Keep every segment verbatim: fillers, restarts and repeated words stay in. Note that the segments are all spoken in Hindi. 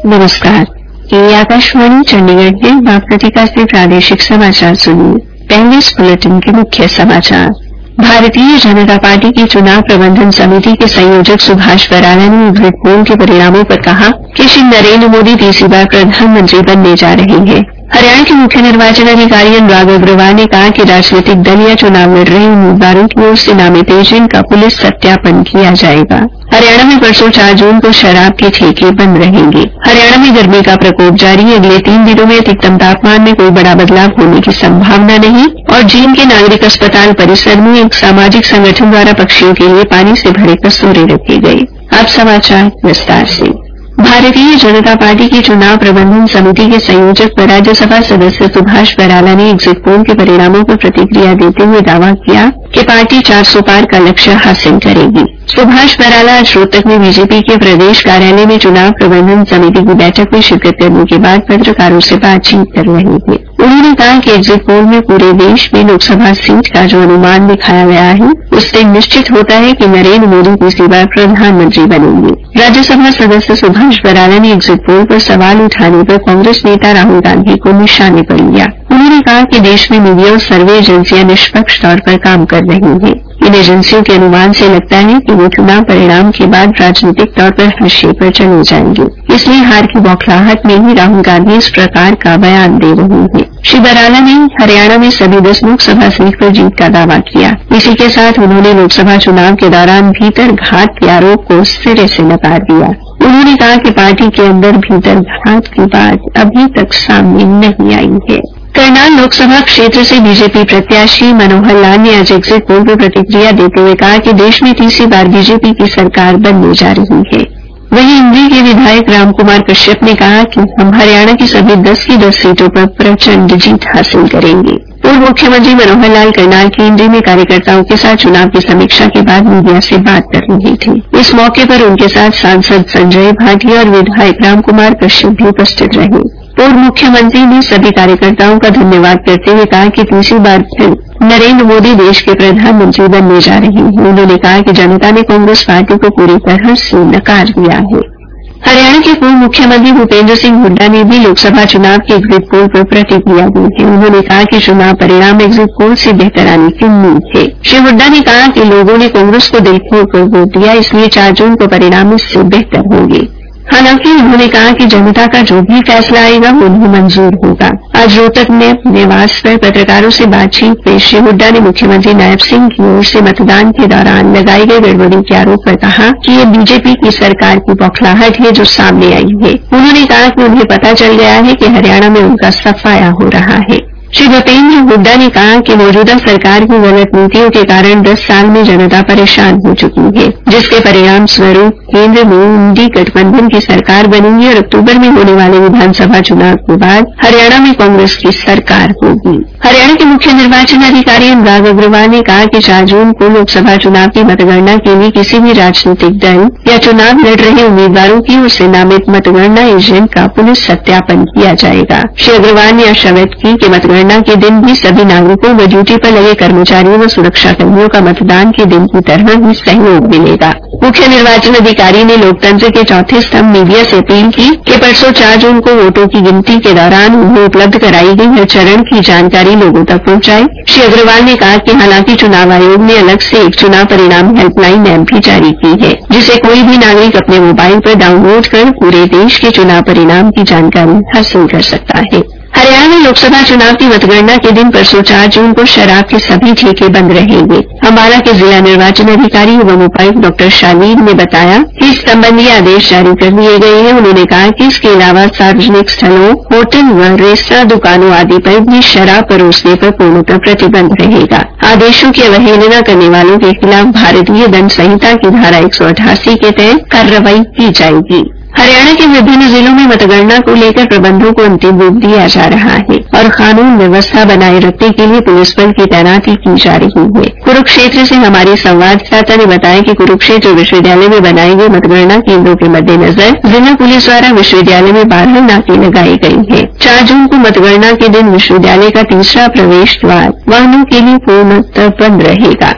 नमस्कार, ये आकाशवाणी चंडीगढ़ है। बागपतिका से प्रादेशिक समाचार सुनिए। पहले इस बुलेटिन के मुख्य समाचार। भारतीय जनता पार्टी की चुनाव प्रबंधन समिति के संयोजक सुभाष बराला ने एग्जिट पोल के परिणामों पर कहा कि श्री नरेंद्र मोदी तीसरी बार प्रधानमंत्री बनने जा रहे हैं। हरियाणा के मुख्य निर्वाचन अधिकारी अनुराग अग्रवाल ने कहा कि राजनीतिक दल या चुनाव लड़ रहे उम्मीदवारों की ओर से नामित एजेंट का पुलिस सत्यापन किया जाएगा। हरियाणा में परसों चार जून को शराब के ठेके बंद रहेंगे। हरियाणा में गर्मी का प्रकोप जारी। अगले तीन दिनों में अधिकतम तापमान में कोई बड़ा बदलाव होने की संभावना नहीं। और जींद के नागरिक अस्पताल परिसर में एक सामाजिक संगठन द्वारा पक्षियों के लिए पानी से भरे कसूरे रखे गए। अब समाचार विस्तार से। भारतीय जनता पार्टी की चुनाव प्रबंधन समिति के संयोजक व राज्यसभा सदस्य सुभाष बराला ने एग्जिट पोल के परिणामों पर प्रतिक्रिया देते हुए दावा किया कि पार्टी चार सौ पार का लक्ष्य हासिल करेगी। सुभाष बराला आज रोहतक में बीजेपी के प्रदेश कार्यालय में चुनाव प्रबंधन समिति की बैठक में शिरकत करने के बाद पत्रकारों से बातचीत कर रहे थे। उन्होंने कहा कि एग्जिट पोल में पूरे देश में लोकसभा सीट का जो अनुमान दिखाया गया है उससे निश्चित होता है कि नरेंद्र मोदी तीसरी बार प्रधानमंत्री बनेंगे। राज्यसभा सदस्य सुभाष बराला ने एग्जिट पोल पर सवाल उठाने पर कांग्रेस नेता राहुल गांधी को निशाने पर लिया। उन्होंने कहा कि देश में मीडिया और सर्वे एजेंसियां निष्पक्ष तौर पर काम कर रही हैं। इन एजेंसियों के अनुमान से लगता है कि वो चुनाव परिणाम के बाद राजनीतिक तौर पर हाशिए पर चले जाएंगे। इसलिए हार की बौखलाहट में ही राहुल गांधी इस प्रकार का बयान दे रहे हैं। श्री बराला ने हरियाणा में सभी दस लोकसभा सीट पर जीत का दावा किया। इसी के साथ उन्होंने लोकसभा चुनाव के दौरान भीतर घात के आरोप को सिरे से नकार दिया। उन्होंने कहा कि पार्टी के अंदर भीतर घात की बात अभी तक सामने नहीं आई है। करनाल लोकसभा क्षेत्र से बीजेपी प्रत्याशी मनोहर लाल ने आज एग्जिट पोल पर प्रतिक्रिया देते हुए कहा कि देश में तीसरी बार बीजेपी की सरकार बनने जा रही है। वहीं इंडी के विधायक रामकुमार कश्यप ने कहा कि हम हरियाणा की सभी दस की दस सीटों पर प्रचंड जीत हासिल करेंगे। पूर्व मुख्यमंत्री मनोहर लाल करनाल के इंडी में कार्यकर्ताओं के साथ चुनाव की समीक्षा के बाद मीडिया से बात कर रहे थे। इस मौके पर उनके साथ सांसद संजय भाटिया और विधायक रामकुमार कश्यप भी उपस्थित रहे। पूर्व मुख्यमंत्री ने सभी कार्यकर्ताओं का धन्यवाद करते हुए कहा कि तीसरी बार फिर नरेंद्र मोदी देश के प्रधानमंत्री बनने जा रहे हैं। उन्होंने कहा कि जनता ने कांग्रेस पार्टी को पूरी तरह से नकार दिया है। हरियाणा के पूर्व मुख्यमंत्री भूपेंद्र सिंह हुड्डा ने भी लोकसभा चुनाव के एग्जिट पोल पर प्रतिक्रिया दी है। उन्होंने कहा कि चुनाव परिणाम एग्जिट पोल से बेहतर आने की उम्मीद है। श्री हुड्डा ने कहा कि लोगों ने कांग्रेस को दिल खोलकर वोट दिया, इसलिए चार जून को परिणाम इससे बेहतर होंगे। हालांकि उन्होंने कहा कि जनता का जो भी फैसला आएगा वो उन्हें मंजूर होगा। आज रोहतक में अपने निवास पर पत्रकारों से बातचीत में श्री हुड्डा ने मुख्यमंत्री नायब सिंह की ओर से मतदान के दौरान लगाई गई गड़बड़ी के आरोप पर कहा कि ये बीजेपी की सरकार की बौखलाहट है जो सामने आई है। उन्होंने कहा कि उन्हें पता चल गया है कि हरियाणा में उनका सफाया हो रहा है। श्री भूपेंद्र हुड्डा ने कहा कि मौजूदा सरकार की गलत नीतियों के कारण दस साल में जनता परेशान हो चुकी है, जिसके परिणाम स्वरूप केंद्र में इंडी गठबंधन की सरकार बनेगी और अक्टूबर में होने वाले विधानसभा चुनाव के बाद हरियाणा में कांग्रेस की सरकार होगी। हरियाणा के मुख्य निर्वाचन अधिकारी अनुराग अग्रवाल ने कहा कि चार जून को लोकसभा चुनाव की मतगणना के लिए किसी भी राजनीतिक दल या चुनाव लड़ रहे उम्मीदवारों की ओर से नामित मतगणना एजेंट का पुलिस सत्यापन किया जाएगा। श्री अग्रवाल ने आशा व्यक्त की कि मतगणना के दिन भी सभी नागरिकों व ड्यूटी पर लगे कर्मचारियों व सुरक्षा कर्मियों का मतदान के दिन की तरह ही सहयोग मिलेगा। मुख्य निर्वाचन अधिकारी ने लोकतंत्र के चौथे स्तंभ मीडिया से अपील की कि परसों चार जून को वोटों की गिनती के दौरान उन्हें उपलब्ध कराई गई हर चरण की जानकारी लोगों तक पहुंचाए। श्री अग्रवाल ने कहा कि हालांकि चुनाव आयोग ने अलग से एक चुनाव परिणाम हेल्पलाइन ऐप भी जारी की है, जिसे कोई भी नागरिक अपने मोबाइल पर डाउनलोड कर पूरे देश के चुनाव परिणाम की जानकारी हासिल कर सकता है। हरियाणा में लोकसभा चुनाव की मतगणना के दिन परसों चार जून को शराब के सभी ठेके बंद रहेंगे। अम्बाला के जिला निर्वाचन अधिकारी एवं उपायुक्त डॉ शालीन ने बताया कि इस संबंधी आदेश जारी कर दिए गए हैं। उन्होंने कहा कि इसके अलावा सार्वजनिक स्थलों, होटल व रेस्तरां दुकानों आदि पर भी शराब परोसने पर पूर्णतः प्रतिबंध रहेगा। आदेशों की अवहेलना करने वालों के खिलाफ भारतीय दंड संहिता की धारा एक सौ अठासी के तहत कार्रवाई की जाएगी। हरियाणा के विभिन्न जिलों में मतगणना को लेकर प्रबंधों को अंतिम रूप दिया जा रहा है और कानून व्यवस्था बनाए रखने के लिए पुलिस बल की तैनाती की जा रही है। कुरुक्षेत्र से हमारे संवाददाता ने बताया कि कुरुक्षेत्र विश्वविद्यालय में बनाए गए मतगणना केंद्रों के मद्देनजर जिला पुलिस द्वारा विश्वविद्यालय में बारह नाके लगाए गए हैं। चार जून को मतगणना के दिन विश्वविद्यालय का तीसरा प्रवेश द्वार वाहनों के लिए पूर्णतः बंद रहेगा।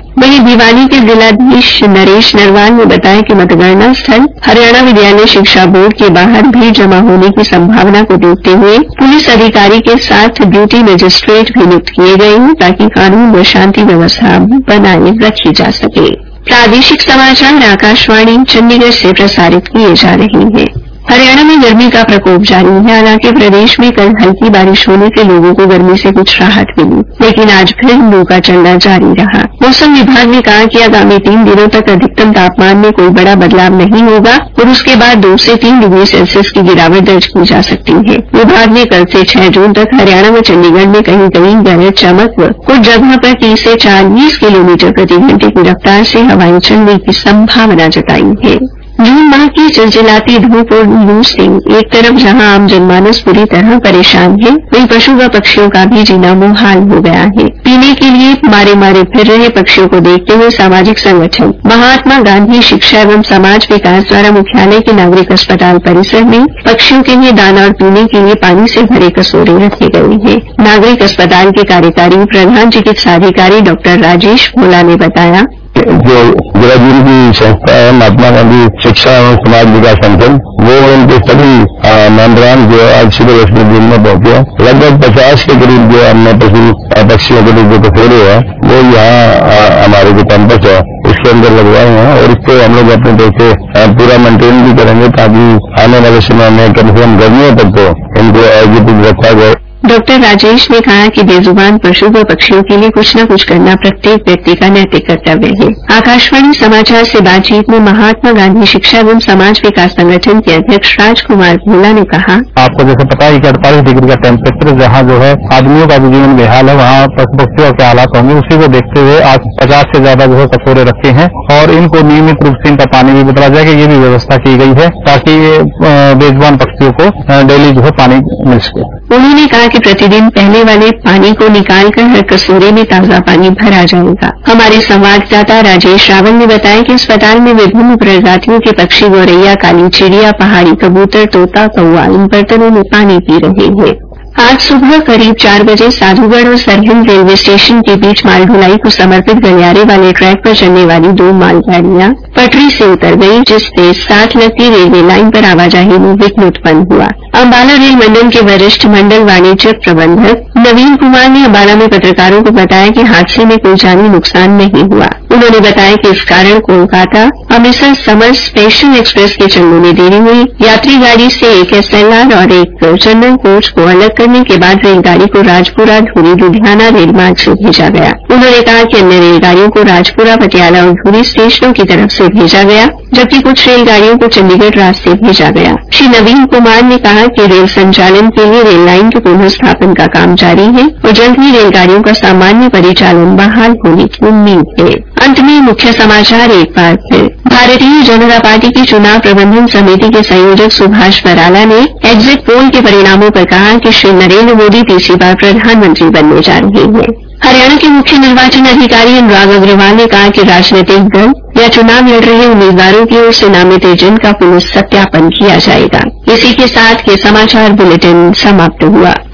वहीं भिवानी के जिलाधीश नरेश नरवाल ने बताया कि मतगणना स्थल हरियाणा विद्यालय शिक्षा बोर्ड के बाहर भीड़ जमा होने की संभावना को देखते हुए पुलिस अधिकारी के साथ ड्यूटी मजिस्ट्रेट भी नियुक्त किए गए हैं ताकि कानून व शांति व्यवस्था बनाए रखी जा सके। प्रादेशिक समाचार आकाशवाणी चंडीगढ़ से प्रसारित किए जा रहे हैं। हरियाणा में गर्मी का प्रकोप जारी है। हालांकि प्रदेश में कल हल्की बारिश होने से लोगों को गर्मी से कुछ राहत मिली, लेकिन आज फिर लू का चलना जारी रहा। मौसम विभाग ने कहा कि आगामी तीन दिनों तक अधिकतम तापमान में कोई बड़ा बदलाव नहीं होगा और उसके बाद दो से तीन डिग्री सेल्सियस की गिरावट दर्ज की जा सकती है। विभाग ने कल से छह जून तक हरियाणा व चंडीगढ़ में कहीं कहीं गरज चमक व कुछ जगह पर तीस से चालीस किलोमीटर प्रति घंटे की रफ्तार से हवाएं चलने की संभावना जताई है। जून माह की चिलचिलाती धूप और लू से एक तरफ जहां आम जनमानस पूरी तरह परेशान है, वहीं पशु व पक्षियों का भी जीना मुहाल हो गया है। पीने के लिए मारे मारे फिर रहे पक्षियों को देखते हुए सामाजिक संगठन महात्मा गांधी शिक्षा एवं समाज विकास द्वारा मुख्यालय के नागरिक अस्पताल परिसर में पक्षियों के लिए दाना और पीने के लिए पानी से भरे कसोरे रखे गए हैं। नागरिक अस्पताल के कार्यकारी प्रधान चिकित्सा अधिकारी डॉक्टर राजेश भोला ने बताया, जो जिलाधीश की संस्था है महात्मा गांधी शिक्षा एवं समाज विकास संगठन, वो उनके सभी मेंबरान जो आज सिविल हॉस्पिटल में पहुंचे। लगभग पचास के करीब जो हमने पशु पक्षियों के लिए जो कसोरे है वो यहाँ हमारे जो कैंपस है उसके अंदर लगवाए हैं और इसको हम लोग अपने तरफ से पूरा मेंटेन भी करेंगे ताकि आने वाले समय में कम से कम गर्मियों तक तो इनको एग्जीक्यूटिव रखा जाए। डॉक्टर राजेश ने कहा कि बेजुबान पशु व पक्षियों के लिए कुछ न कुछ करना प्रत्येक व्यक्ति का नैतिक कर्तव्य है। आकाशवाणी समाचार से बातचीत में महात्मा गांधी शिक्षा एवं समाज विकास संगठन के अध्यक्ष राजकुमार भोला ने कहा, आपको जैसे पता है कि अड़तालीस डिग्री का टेम्परेचर जहाँ जो है आदमियों का भी जीवन बेहाल है, वहाँ पशु पक्षियों के हालात होंगे। उसी को देखते हुए आज पचास से ज्यादा जो है कसोरे रखे हैं और इनको नियमित रूप से इनका पानी भी बदला जाएगा। ये भी व्यवस्था की गई है ताकि बेजुबान पक्षियों को डेली जो है पानी मिल सके। उन्होंने कहा कि प्रतिदिन पहले वाले पानी को निकालकर हर कसोरे में ताजा पानी भरा जाएगा। हमारे संवाददाता राजेश रावल ने बताया कि अस्पताल में विभिन्न प्रजातियों के पक्षी गौरैया, काली चिड़िया, पहाड़ी कबूतर, तोता, कौआ इन बर्तनों में पानी पी रहे हैं। आज सुबह करीब चार बजे साधुगढ़ और सरहिंद रेलवे स्टेशन के बीच माल ढुलाई को समर्पित गलियारे वाले ट्रैक पर चलने वाली दो मालगाड़ियां पटरी से उतर गई, जिससे साथ लगती रेलवे लाइन पर आवाजाही में विघ्न उत्पन्न हुआ। अम्बाला रेल मंडल के वरिष्ठ मंडल वाणिज्य प्रबंधक नवीन कुमार ने अम्बाला में पत्रकारों को बताया कि हादसे में कोई जानी नुकसान नहीं हुआ। उन्होंने बताया कि इस कारण Kolkata Amritsar summer special express के चलने में देरी हुई। यात्री गाड़ी से एक एसएलआर और एक जनरल कोच को अलग करने के बाद रेलगाड़ी को राजपुरा धुरी लुधियाना रेलमार्ग से भेजा गया। उन्होंने कहा कि अन्य रेलगाड़ियों को राजपुरा, पटियाला और धुरी स्टेशनों की तरफ से भेजा गया, जबकि कुछ रेलगाड़ियों को चंडीगढ़ रास्ते भेजा गया। श्री नवीन कुमार ने कहा कि रेल संचालन के लिए रेल लाइन के पुनः स्थापन का काम जारी है और जल्द ही रेलगाड़ियों का सामान्य परिचालन बहाल होने की उम्मीद है। अंत में मुख्य समाचार एक बार फिर। भारतीय जनता पार्टी की चुनाव प्रबंधन समिति के संयोजक सुभाष बराला ने एग्जिट पोल के परिणामों पर कहा कि श्री नरेंद्र मोदी तीसरी बार प्रधानमंत्री बनने जा रहे हैं। हरियाणा के मुख्य निर्वाचन अधिकारी अनुराग अग्रवाल ने कहा कि राजनीतिक दल या चुनाव लड़ रहे उम्मीदवारों की ओर से नामित एजेंट का पुनः सत्यापन किया जाएगा। इसी के साथ ये समाचार बुलेटिन समाप्त हुआ।